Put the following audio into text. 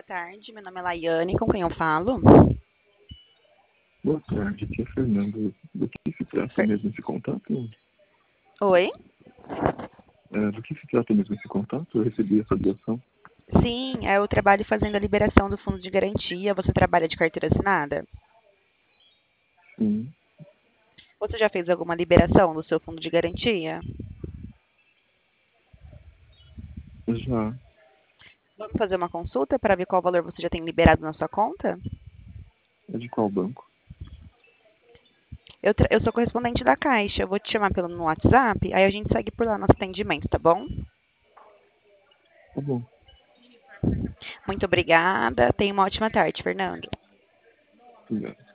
Boa tarde, meu nome é Laiane, com quem eu falo? Boa tarde, aqui é Fernando. Do que se trata mesmo esse contato? Oi? Do que se trata mesmo esse contato? Eu recebi essa ligação. Sim, eu trabalho fazendo a liberação do fundo de garantia. Você trabalha de carteira assinada? Sim, Você já fez alguma liberação do seu fundo de garantia? já. Vamos fazer uma consulta para ver qual valor você já tem liberado na sua conta? É de qual banco? Eu sou correspondente da Caixa. Eu vou te chamar no WhatsApp, aí a gente segue por lá nosso atendimento, tá bom? Tá bom. Muito obrigada. Tenha uma ótima tarde, Fernando. Obrigado.